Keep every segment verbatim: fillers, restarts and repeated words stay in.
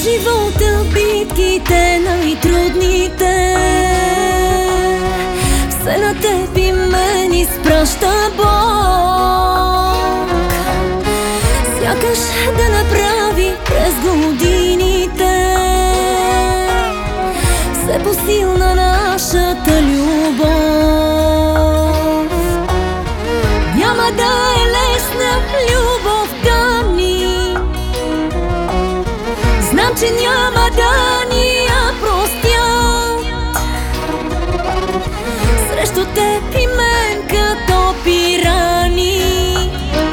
живота битките най-трудните, все на теб и мен изпраща Бог, сякаш да направи през годините все по-силна нашата любов. Няма да е лесна любовта ни, знам, че няма да ни я простят. Срещу теб и мен като пирани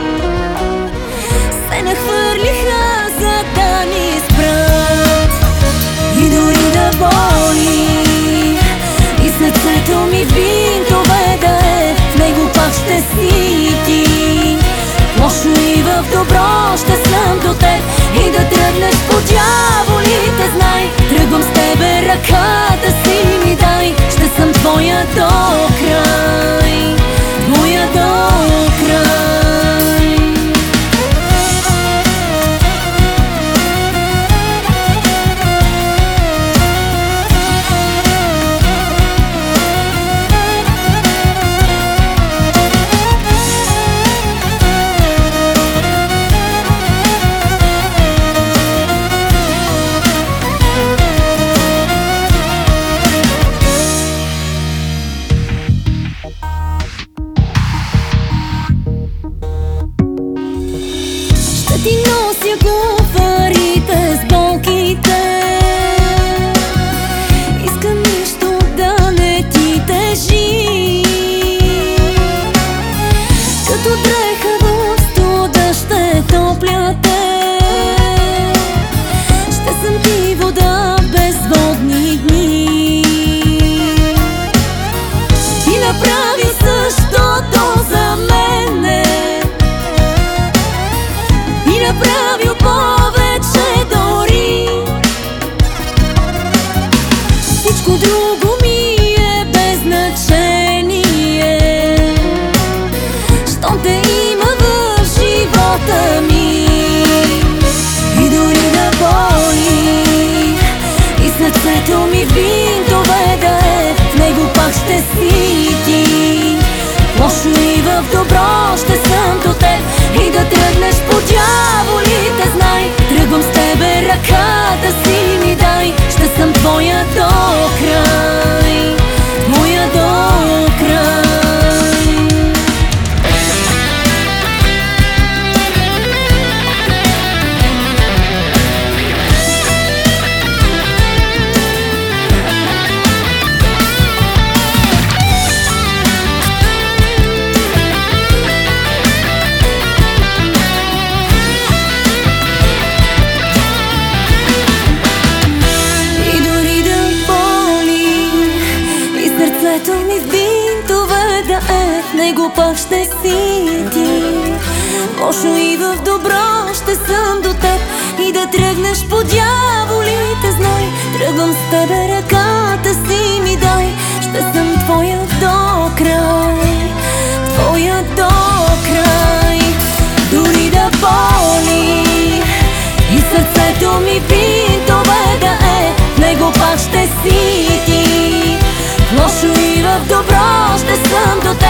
се нахвърлиха, за да ни спрат. И дори да боли и сърцето ми винтове да е, в него пак ще си ти. Лошо и в добро ще съм до теб, и да тръгнеш по дяволите, знай, тръгвам с тебе, ръката си ми дай. Ще съм твоя до край, твоя до край. Ти нося куфарите с болките, искам нищо да не ти тежи. Като дреха в студа ще топля те, ще съм ти вода в безводни дни. Ти направи същото за мене, направил повече дори. Всичко друго ми е без значение, щом те има в живота ми. И дори да боли и сърцето ми винтове да е, в него пак ще си ти. Лошо и в добро ще съм до теб, и да тръгнеш по дяволите, знай, тръгвам с тебе, ръката си ми дай. Ще съм твоя до край, твоя до край. Сърцето ми в бинтове да е, в него пак ще си ти. Лошо и в добро ще съм до теб, и да тръгнеш по дяволите, знай, тръгвам с тебе, ръката си ми дай. Ще съм твоя до край, твоя до край. Дори да боли и сърцето ми бинтове да е, в него пак ще си ти. Лошо и в добро ще съм до теб,